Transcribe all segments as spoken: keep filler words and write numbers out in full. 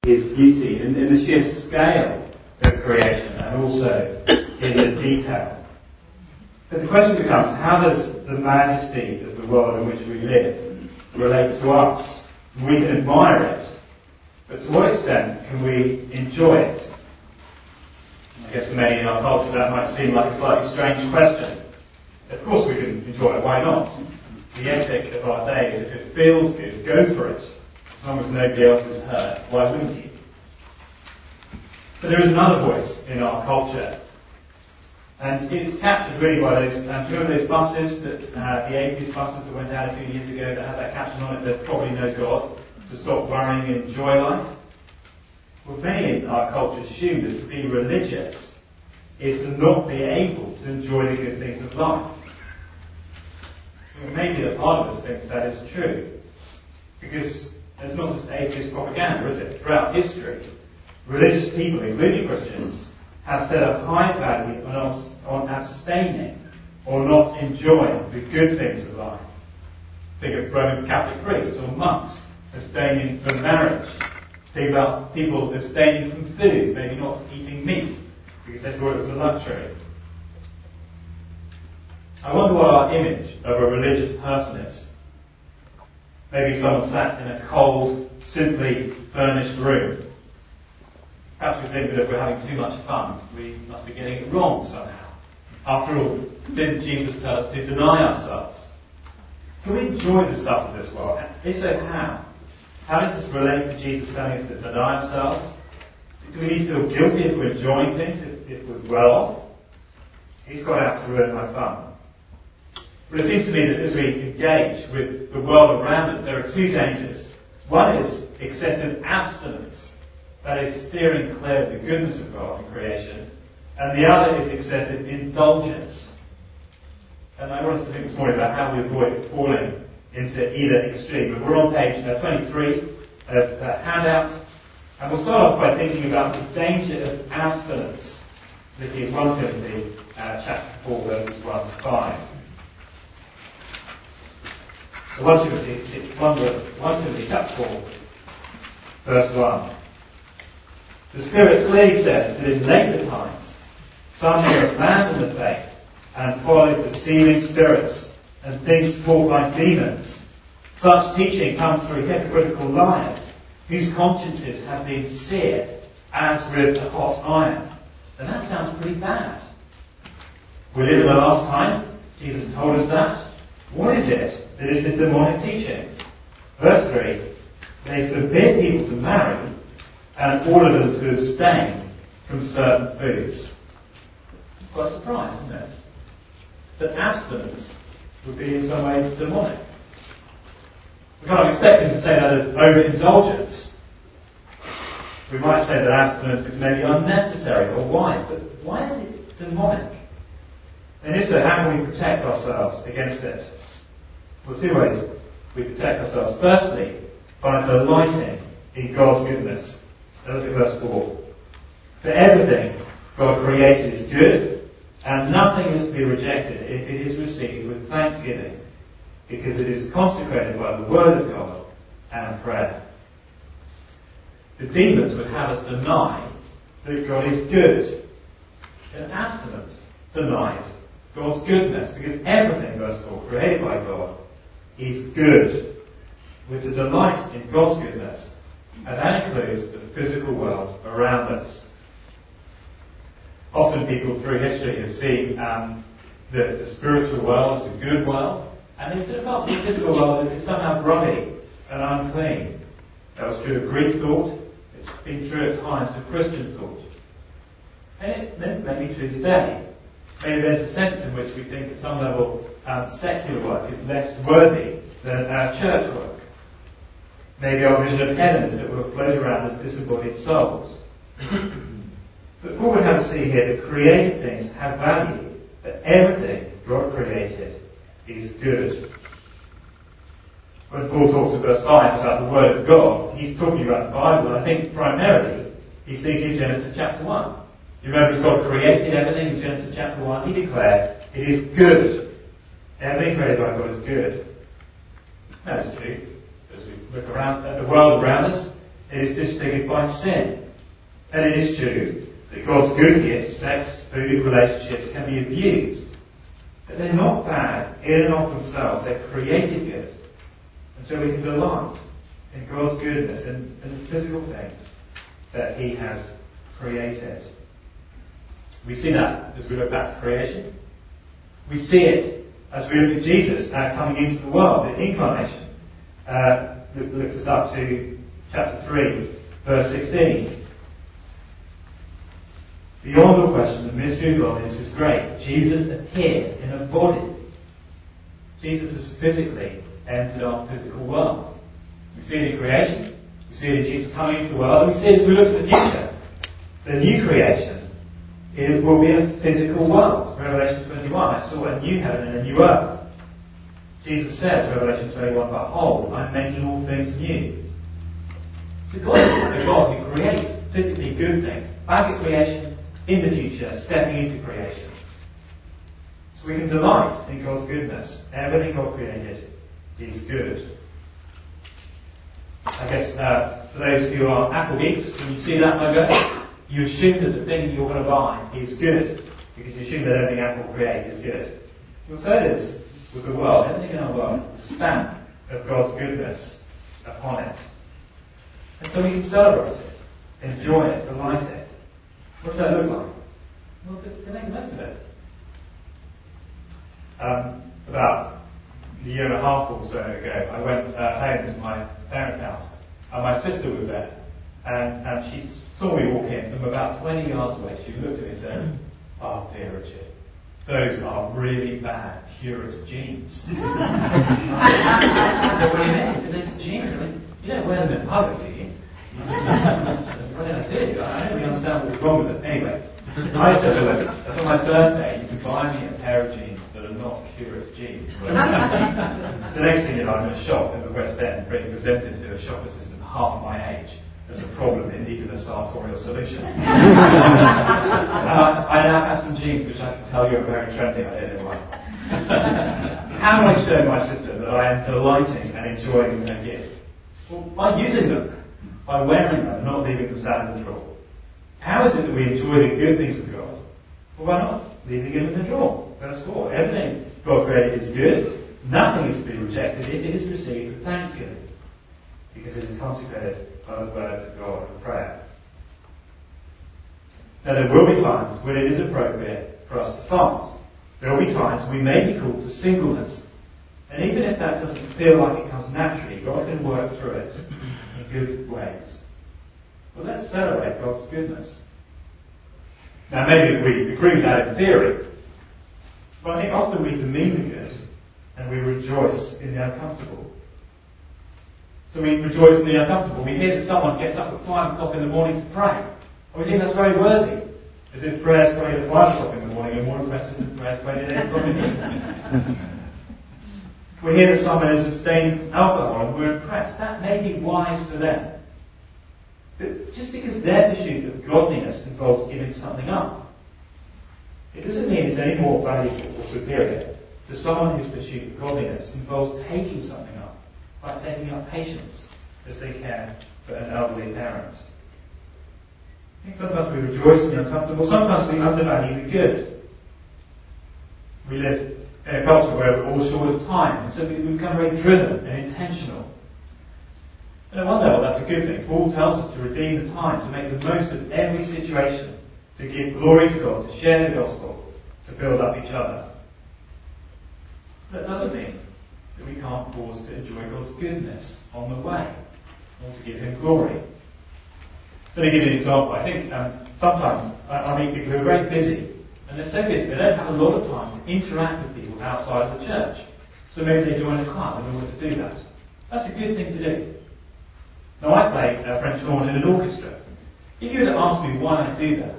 His beauty in, in the sheer scale of creation and also in the detail. But the question becomes, how does the majesty of the world in which we live relate to us? We can admire it, but to what extent can we enjoy it? I guess for many in our culture that might seem like a slightly strange question. Of course we can enjoy it, why not? The ethic of our day is if it feels good, go for it. As long as nobody else is hurt, why wouldn't you? But there is another voice in our culture. And it's captured really by those, um, do you remember those buses, that uh, the atheist buses that went out a few years ago that had that caption on it, there's probably no God, so stop worrying and enjoy life? Well, many in our culture assume that to be religious is to not be able to enjoy the good things of life. Well, maybe that part of us thinks that is true, because there's not just atheist propaganda, is it? Throughout history, religious people, including Christians, have set a high value on, on abstaining or not enjoying the good things of life. Think of Roman Catholic priests or monks abstaining from marriage. Think about people abstaining from food, maybe not eating meat, because they thought it was a luxury. I wonder what our image of a religious person is. Maybe someone sat in a cold, simply furnished room. Perhaps we think that if we're having too much fun, we must be getting it wrong somehow. After all, didn't Jesus tell us to deny ourselves? Can we enjoy the stuff of this world? If so, how? How does this relate to Jesus telling us to deny ourselves? Do we need to feel guilty if we're enjoying things, if, if we're well off? He's got out to ruin my fun. But it seems to me that as we engage with the world around us, there are two dangers. One is excessive abstinence. That is, steering clear of the goodness of God in creation. And the other is excessive indulgence. And I want us to think this morning about how we avoid falling into either extreme. But we're on page uh, twenty-three of uh, handouts. And we'll start off by thinking about the danger of abstinence. Looking at First Timothy uh, chapter four, verses one to five. So First Timothy, First Timothy chapter four, verse one. The Spirit clearly says that in later times some may abandon the faith and follow deceiving spirits and things taught by demons. Such teaching comes through hypocritical liars whose consciences have been seared as with a hot iron. And that sounds pretty bad. We live in the last times. Jesus told us that. What is it that is this demonic teaching? Verse three. They forbid people to marry and order them to abstain from certain foods. Quite a surprise, isn't it? That abstinence would be in some way demonic. We can't expect him to say that as overindulgence. We might say that abstinence is maybe unnecessary or wise, but why is it demonic? And if so, how can we protect ourselves against it? Well, two ways we protect ourselves. Firstly, by delighting in God's goodness. Look at verse four. For everything God created is good, and nothing is to be rejected if it is received with thanksgiving, because it is consecrated by the word of God and prayer. The demons would have us deny that God is good. And abstinence denies God's goodness, because everything, verse four, created by God is good. We're to delight in God's goodness. And that includes the physical world around us. Often people through history have seen um, the, the spiritual world as a good world, and they sort of felt the physical world is somehow grubby and unclean. That was true of Greek thought. It's been true at times of Christian thought. And it may be true today. Maybe there's a sense in which we think at some level um, secular work is less worthy than our church work. Maybe our vision of heaven is that we'll float around as disembodied souls. But Paul would have us see here that created things have value, that everything God created is good. When Paul talks in verse five about the Word of God, he's talking about the Bible, and I think primarily he's thinking of Genesis chapter one. You remember, as God created everything in Genesis chapter one, he declared, it is good. Everything created by God is good. That is true. As we look around at the world around us, it is disfigured by sin. And it is true that God's good gifts, sex, food, relationships, can be abused. But they're not bad in and of themselves. They're created good. And so we can delight in God's goodness and, and the physical things that He has created. We see that as we look back to creation. We see it as we look at Jesus uh, coming into the world, the incarnation. Uh, looks us up to chapter three, verse sixteen. Beyond all question, the mystery of godliness is great. Jesus appeared in a body. Jesus has physically entered our physical world. We see it in creation. We see it in Jesus coming into the world. And we see it as we look to the future. The new creation, it will be a physical world. Revelation twenty-one, I saw a new heaven and a new earth. Jesus says, Revelation twenty-one, behold, I'm making all things new. So God is a God who creates physically good things. Back at creation, in the future, stepping into creation. So we can delight in God's goodness. Everything God created is good. I guess uh, for those who are Apple geeks, when you see that logo, you assume that the thing you're going to buy is good, because you assume that everything Apple creates is good. Well, so it is with the world. Everything in our world is the stamp of God's goodness upon it. And so we can celebrate it, enjoy it, delight it. What does that look like? Well, to, to make the most of it. Um, about a year and a half or so ago, I went uh, home to my parents' house, and my sister was there, and, and she saw me walk in from about twenty yards away. She looked at me and said, "Oh dear, Richard, those are really bad Curate jeans." I said, "What do you mean?" She said, "Those jeans, I mean, you don't wear them in public, do you?" What did I do? I don't really understand what was wrong with it. Anyway, I said, "Look, for my birthday, you can buy me a pair of jeans that are not Curate jeans." The next thing you know, I'm in a shop in the West End being presented to a shop assistant half my age as a problem in need of a sartorial solution. uh, I now have some jeans which I can tell you are very trendy. I don't know why. How do I show my sister that I am delighting and enjoying her gift? Well, by using them. By wearing them and not leaving them sat in the drawer. How is it that we enjoy the good things of God? Well, why not? Leaving them in the drawer. Verse four. Everything God created is good. Nothing is to be rejected if it is received with thanksgiving, because it is consecrated by the word of God and prayer. Now, there will be times when it is appropriate for us to fast. There will be times we may be called to singleness. And even if that doesn't feel like it comes naturally, God can work through it in good ways. But let's celebrate God's goodness. Now, maybe we agree with that in theory, but I think often we demean the good and we rejoice in the uncomfortable. So we rejoice in the uncomfortable. We hear that someone gets up at five o'clock in the morning to pray, and we think that's very worthy, as if prayers prayed at five o'clock in the morning are more impressive than prayers prayed at eight o'clock in the evening. We hear that someone is abstaining from alcohol and we're impressed. That may be wise for them. But just because their pursuit of godliness involves giving something up, it doesn't mean it's any more valuable or superior to someone whose pursuit of godliness involves taking something up, like taking up patience as they care for an elderly parent. I think sometimes we rejoice in the uncomfortable, sometimes we undervalue the good. We live in a culture where we're all short of time, and so we become very driven and intentional. And at one level, that's a good thing. Paul tells us to redeem the time, to make the most of every situation, to give glory to God, to share the gospel, to build up each other. That doesn't mean that we can't pause to enjoy God's goodness on the way, or to give Him glory. Let me give you an example. I think um, sometimes I, I meet people who are very busy. And they're so busy, they don't have a lot of time to interact with people outside of the church. So maybe they join a club in order to do that. That's a good thing to do. Now, I play uh, French horn in an orchestra. If you were to ask me why I do that,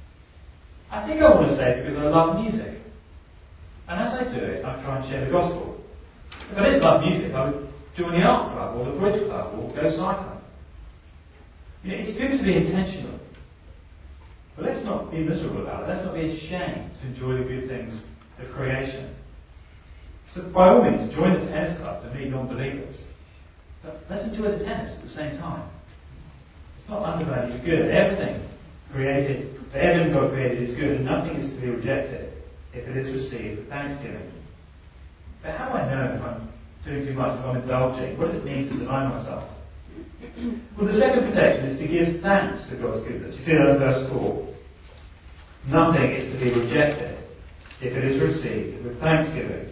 I think I want to say because I love music. And as I do it, I try and share the gospel. If I didn't love music, I would join the art club or the bridge club or go cycling. You know, it's good to be intentional. But let's not be miserable about it. Let's not be ashamed to enjoy the good things of creation. So by all means, join the tennis club to meet non-believers. But let's enjoy the tennis at the same time. It's not undervalued good. Everything created, everything God created is good, and nothing is to be rejected if it is received with thanksgiving. But how do I know if I'm doing too much, if I'm indulging? What does it mean to deny myself? Well, the second protection is to give thanks for God's goodness. You see that in verse four. Nothing is to be rejected if it is received with thanksgiving.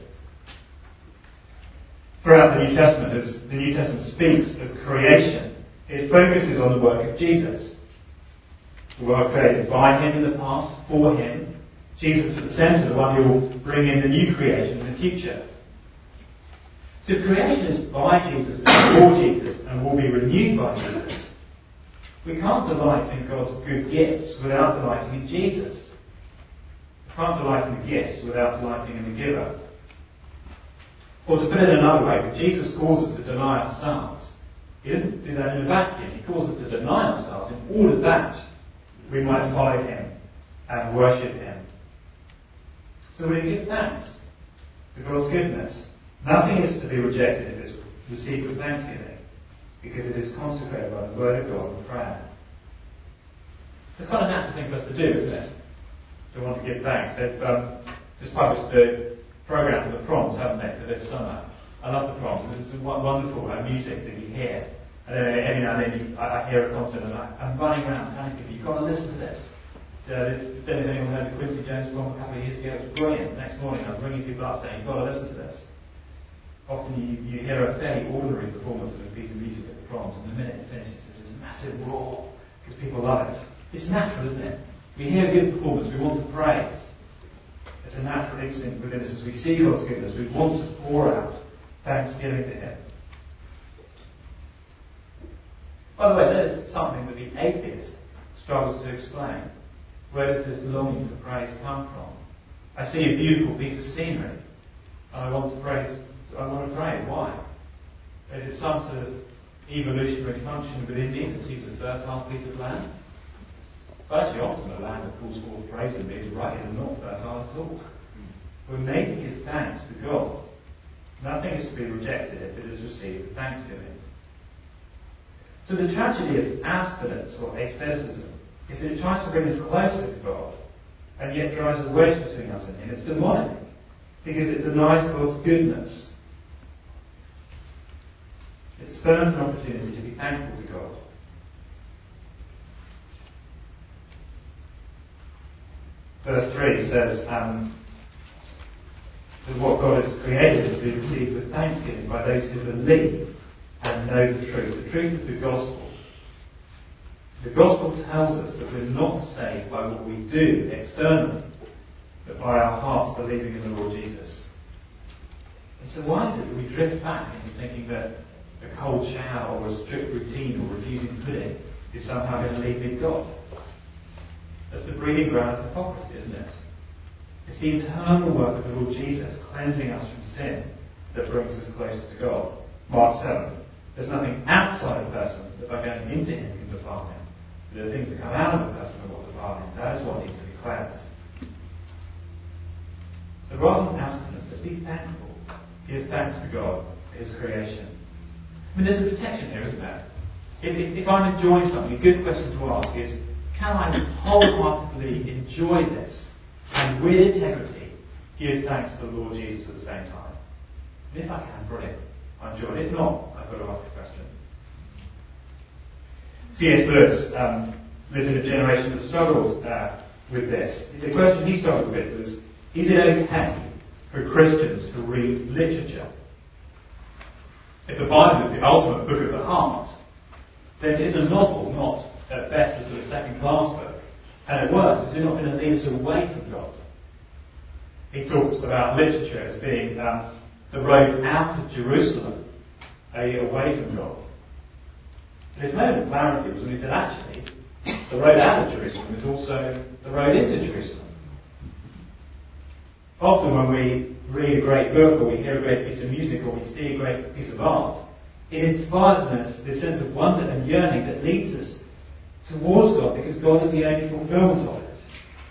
Throughout the New Testament, as the New Testament speaks of creation, it focuses on the work of Jesus. The world created by Him in the past, for Him. Jesus at the centre, the one who will bring in the new creation in the future. So if creation is by Jesus and for Jesus and will be renewed by Jesus, we can't delight in God's good gifts without delighting in Jesus. We can't delight in the gifts without delighting in the giver. Or to put it another way, when Jesus calls us to deny ourselves, He doesn't do that in a vacuum. He calls us to deny ourselves in order that we might follow Him and worship Him. So we give thanks for God's goodness. Nothing is to be rejected if it's received with thanksgiving, because it is consecrated by the Word of God and prayer. It's quite a natural thing for us to do, isn't it? To want to give thanks. They've um, just published the programme for the proms, haven't they, for this summer. I love the proms. It's some wonderful uh, music that you hear. And then every now and then you, I, I hear a concert and I, I'm running around telling people, you've got to listen to this. Uh, did anyone heard the Quincy Jones prom a couple of years ago? It was brilliant. The next morning I'm bringing people up saying, you've got to listen to this. Often you, you hear a fairly ordinary performance of a piece of music at the proms, and the minute it finishes, there's this massive roar, because people love it. It's natural, isn't it? We hear a good performance, we want to praise. It's a natural instinct within us as we see God's goodness. We want to pour out thanksgiving to Him. By the way, that is something that the atheist struggles to explain. Where does this longing for praise come from? I see a beautiful piece of scenery, and I want to praise. I want to pray. Why? Is it some sort of evolutionary function within me that sees a fertile piece of land? But actually, often a land that calls forth praise in me is right and not fertile at all. We're made to give thanks to God. Nothing is to be rejected if it is received with thanksgiving. So the tragedy of abstinence or asceticism is that it tries to bring us closer to God and yet drives a wedge between us and Him. It's demonic because it denies God's goodness. It spurns an opportunity to be thankful to God. Verse three says um, that what God has created is to be received with thanksgiving by those who believe and know the truth. The truth is the gospel. The gospel tells us that we're not saved by what we do externally, but by our hearts believing in the Lord Jesus. And so why is it that we drift back into thinking that a cold shower or a strict routine or refusing pudding is somehow going to lead me to God? That's the breeding ground of hypocrisy, isn't it? It's the internal work of the Lord Jesus cleansing us from sin that brings us closer to God. Mark seven. There's nothing outside a person that by going into him can defile him. But the things that come out of a person are what defile him. That is what needs to be cleansed. So rather than abstinence, let's be thankful. Give thanks to God for His creation. I mean, there's a protection here, isn't there? If, if, if I'm enjoying something, a good question to ask is, can I wholeheartedly enjoy this and with integrity give thanks to the Lord Jesus at the same time? And if I can, brilliant. I enjoy it. If not, I've got to ask a question. C S Lewis um, lived in a generation that struggled uh, with this. The question he struggled with was, is it okay for Christians to read literature? If the Bible is the ultimate book of the heart, then it's a novel, not at best a sort of second-class book. And at worst, it's not going to lead us away from God. He talked about literature as being um, the road out of Jerusalem, away from God. His moment of clarity was when he said, actually, the road out of Jerusalem is also the road into Jerusalem. Often when we read a great book, or we hear a great piece of music, or we see a great piece of art, it inspires in us this sense of wonder and yearning that leads us towards God, because God is the only fulfillment of it.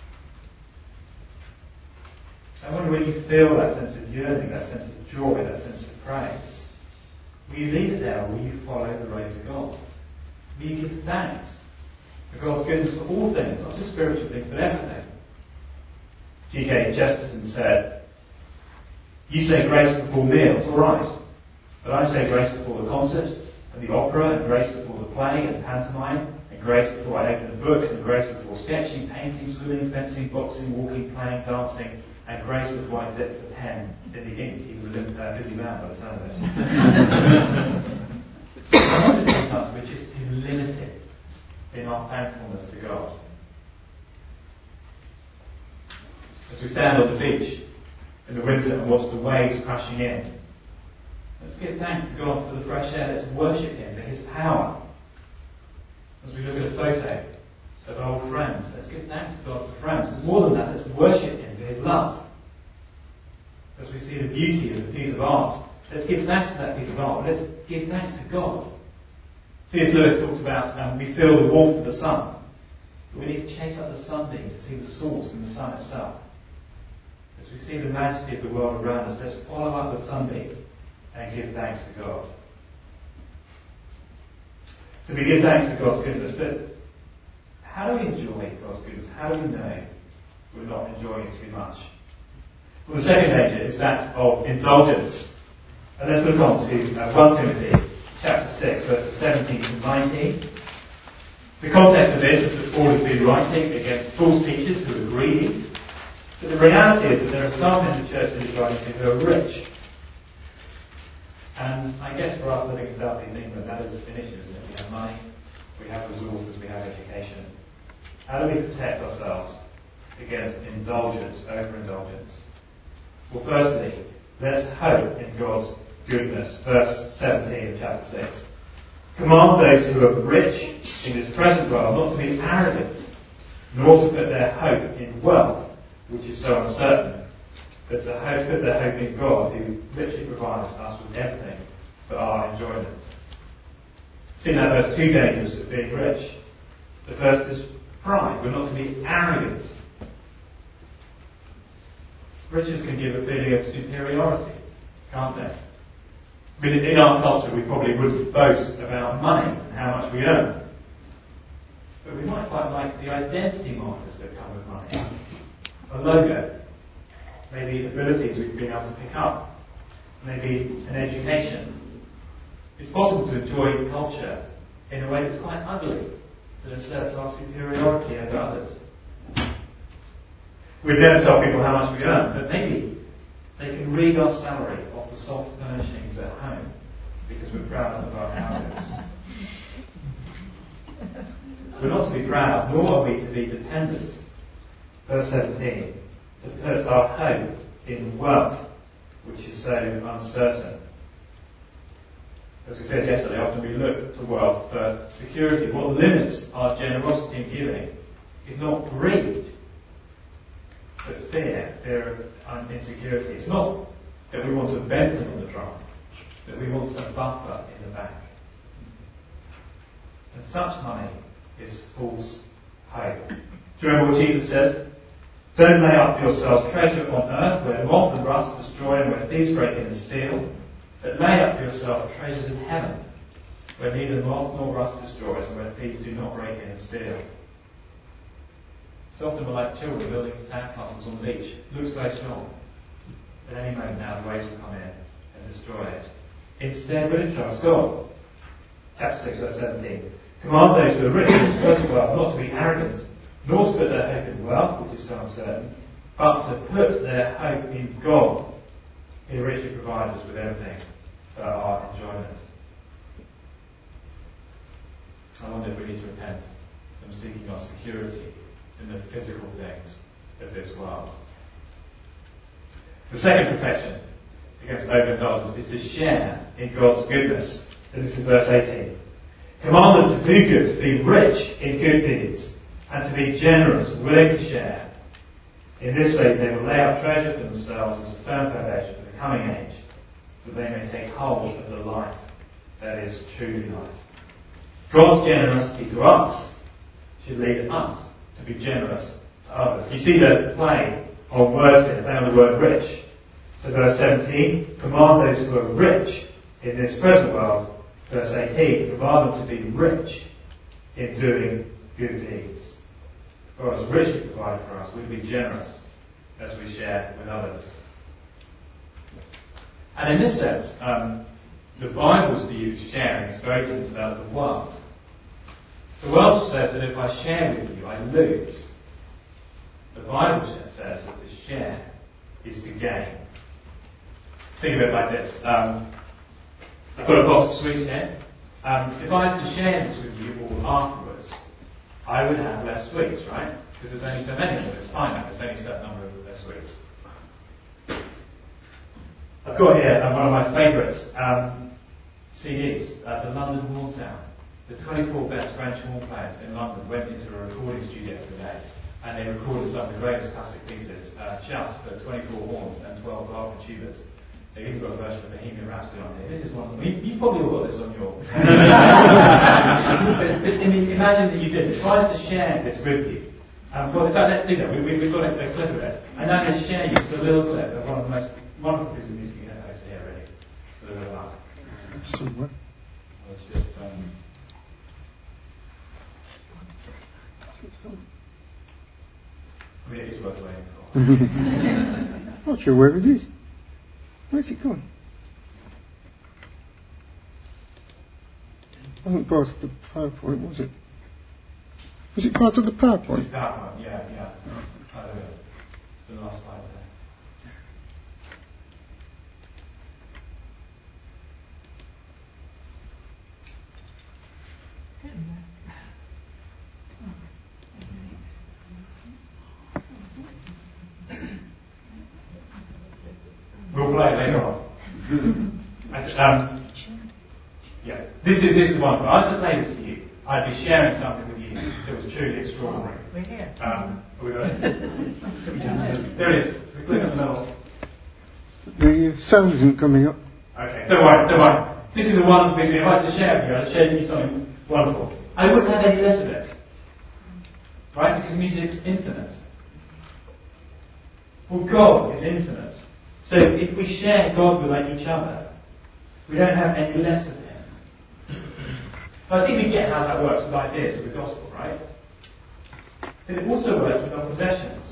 I wonder when you feel that sense of yearning, that sense of joy, that sense of praise, will you leave it there, or will you follow the road to God? We give thanks for God's goodness for all things, not just spiritual things, but everything. G K Chesterton said, "You say grace before meals, all right, but I say grace before the concert and the opera, and grace before the play and pantomime, and grace before I open a book, and grace before sketching, painting, swimming, fencing, boxing, walking, playing, dancing, and grace before I dip the pen in the ink." He was a uh, busy man by the sound of it. I wonder sometimes we're just too limited in our thankfulness to God. As we stand on the beach in the winter and watch the waves crashing in, let's give thanks to God for the fresh air. Let's worship Him for His power. As we look at a photo of old friends, let's give thanks to God for friends. But more than that, let's worship Him for His love. As we see the beauty of a piece of art, let's give thanks to that piece of art. Let's give thanks to God. C S Lewis talked about um, we feel the warmth of the sun, but we need to chase up the sunbeam to see the source in the sun itself. As we see the majesty of the world around us, let's follow up the sunbeam and give thanks to God. So we give thanks to God's goodness, but how do we enjoy God's goodness? How do we know we're not enjoying it too much? Well, the second danger is that of indulgence. And let's look on to uh, First Timothy chapter six, verses seventeen to nineteen. The context of this is that Paul has been writing against false teachers who are greedy. But the reality is that there are some in the church that he's writing to who are rich. And I guess for us living in South East England, that is an issue, isn't it? We have money, we have resources, we have education. How do we protect ourselves against indulgence, overindulgence? Well, firstly, let's hope in God's goodness. Verse seventeen of chapter six. Command those who are rich in this present world not to be arrogant, nor to put their hope in wealth, which is so uncertain, but to hope, put their hope in God, who richly provides us with everything for our enjoyment. See now, there's two dangers of being rich. The first is pride. We're not to be arrogant. Riches can give a feeling of superiority, can't they? I mean, in our culture, we probably wouldn't boast about money and how much we earn. But we might quite like the identity markers that come with money. A logo, maybe abilities we've been able to pick up, maybe an education. It's possible to enjoy culture in a way that's quite ugly, that asserts our superiority over others. We'd never tell people how much we earn, but maybe they can read our salary off the soft furnishings at home because we're proud of our houses. We're not to be proud, nor are we to be dependent. Verse seventeen, to put our hope in wealth, which is so uncertain. As we said yesterday, often we look to wealth for security. What limits our generosity in giving is not greed, but fear, fear of insecurity. It's not that we want a Bentley on the drum, that we want a buffer in the bank. And such money is false hope. Do you remember what Jesus says? Don't lay up for yourselves treasure on earth where moth and rust destroy and where thieves break in and steal, but lay up for yourself treasures in heaven where neither moth nor rust destroys and where thieves do not break in and steal. So often we're like children building sandcastles on the beach. It looks very strong. But any moment now the waves will come in and destroy it. Instead, we're to trust God. Chapter six, verse seventeen. Command those who are rich in this present world not to be arrogant, nor to put their hope in wealth, which is so uncertain, but to put their hope in God, who richly provides us with everything for our enjoyment. I wonder if we need to repent from seeking our security in the physical things of this world. The second protection against overindulgence is to share in God's goodness. And this is verse eighteen. Command them to do good, to be rich in good deeds, and to be generous, willing to share. In this way they will lay up treasure for themselves as a firm foundation for the coming age, so they may take hold of the life that is truly life. God's generosity to us should lead us to be generous to others. You see the play on words here, play on the word rich. So verse seventeen, command those who are rich in this present world. Verse eighteen, command them to be rich in doing good deeds. God has richly provided for us. We'll be generous as we share with others. And in this sense, um, the Bible's view of sharing is very different to that of the world. The world says that if I share with you, I lose. The Bible says that to share is to gain. Think of it like this. Um, I've got a box of sweets here. Um, if I was to share this with you all afterwards, I would have less sweets, right? Because there's only so many of them. It's finite. There's only a certain number of uh, sweets. I've got here um, one of my favourite um, C Ds, uh, the London Horn Sound. The twenty-four best French horn players in London went into a recording studio today, and they recorded some of the greatest classic pieces, uh, just for twenty-four horns and twelve harp and tubas. They've even got a version of Bohemian Rhapsody on here. This is one of them. You, you probably all got this on your... but, but, I mean, imagine that you did. Try to share this with you. Um, well, in fact, let's do that. We, we, we've got a, a clip of it. And I'm going to share you just a little clip of one of the most wonderful pieces of music you have over here, really. For the real life. Somewhere. It's just... Um, I mean, it is worth waiting for. I'm not sure where it is. Where's it gone? It wasn't part of the PowerPoint, was it? Was it part of the PowerPoint? It's PowerPoint, yeah, yeah. I don't know. It's the last slide there. We'll play it later on. and, um, yeah, this is this is wonderful. I was to play this to you. I'd be sharing something with you that was truly extraordinary. We're here. Um, are we ready? There it is. We click on the middle. The sound isn't coming up. Okay, don't worry, don't worry. This is a wonderful picture. If I was to share it with you, I'd share with you something wonderful. I wouldn't have any less of it. Right? Because music's infinite. Well, God is infinite. So if we share God with like each other, we don't have any less of Him. But I think we get how that works with ideas of the gospel, right? But it also works with our possessions.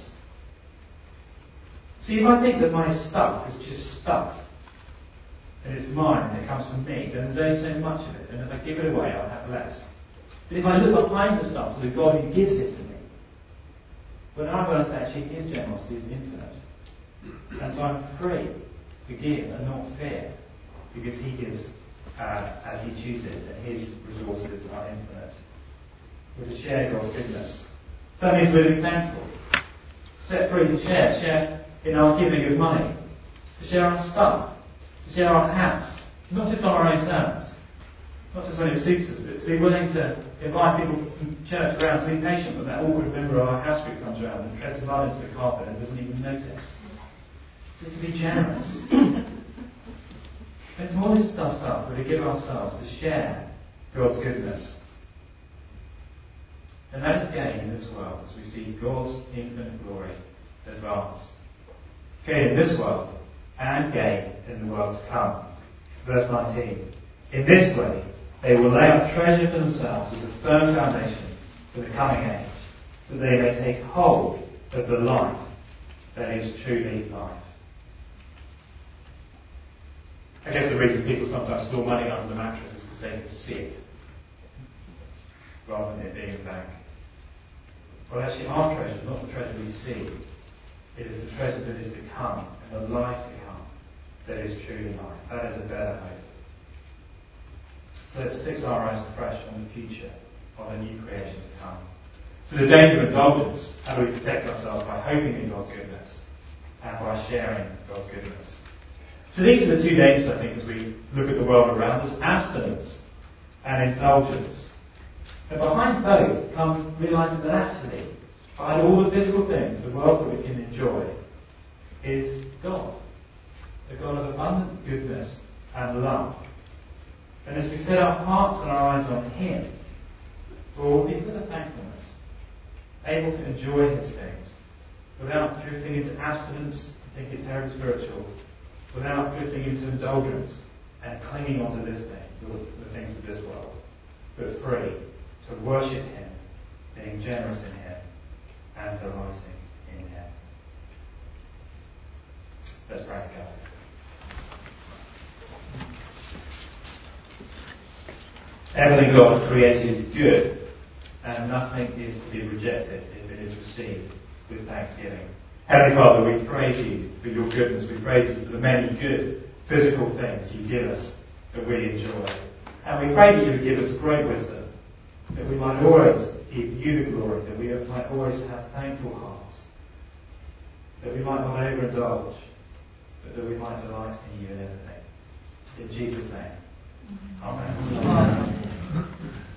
See, if I think that my stuff is just stuff, and it's mine and it comes from me, then there's only so much of it, and if I give it away, I'll have less. But if I look behind the stuff to the God who gives it to me, well, then I realize actually His generosity is infinite. And so I'm free to give and not fear, because He gives uh, as He chooses, and His resources are infinite. We're to share God's goodness. So that means we're to be thankful. Set free to share. Share in our giving of money. To share our stuff. To share our house. Not just on our own terms. Not just when it suits us, but to be willing to invite people from church around, to be patient when that awkward member of our house group comes around and treads mud into the carpet and doesn't even notice. Just to be generous. It's more than just our stuff, but to give ourselves, to share God's goodness. And that is gain in this world as we see God's infinite glory advance. Gain in this world and gain in the world to come. Verse nineteen. In this way, they will lay up treasure for themselves as a firm foundation for the coming age, so that they may take hold of the life that is truly life. I guess the reason people sometimes store money under the mattress is because they can see it, rather than it being in the bank. Well, actually, our treasure, not the treasure we see, it is the treasure that is to come, and the life to come, that is truly life. That is a better hope. So let's fix our eyes afresh on the future of a new creation to come. So the danger of indulgence, how do we protect ourselves? By hoping in God's goodness and by sharing God's goodness. So these are the two dangers, I think, as we look at the world around us: abstinence and indulgence. And behind both comes realizing that actually, behind all the physical things, the world that we can enjoy, is God. The God of abundant goodness and love. And as we set our hearts and our eyes on Him, we'll be full of thankfulness, able to enjoy His things, without drifting into abstinence and think it's terribly spiritual, without drifting into indulgence and clinging onto this thing, the, the things of this world, but free to worship Him, being generous in Him, and delighting in Him. Let's pray together. Heavenly God created is good, and nothing is to be rejected if it is received with thanksgiving. Heavenly Father, we praise you for your goodness. We praise you for the many good physical things you give us that we enjoy. And we pray that you would give us great wisdom, that we might always give you the glory, that we might always have thankful hearts, that we might not overindulge, but that we might delight in you in everything. In Jesus' name. Amen. Amen.